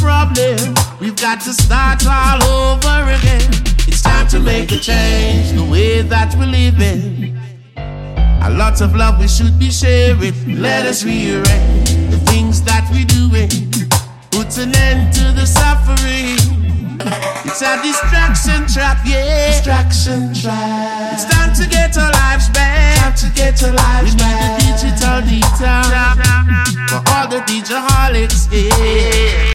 problem. We've got to start all over again. It's time to make a change, the way that we're living. A lot of love we should be sharing. Let us rearrange the things that we're doing. Put an end to the suffering. It's a distraction trap, yeah. Distraction trap. It's time to get our lives back. Time to get our lives back. We need a digital detox for all the digiholics, yeah.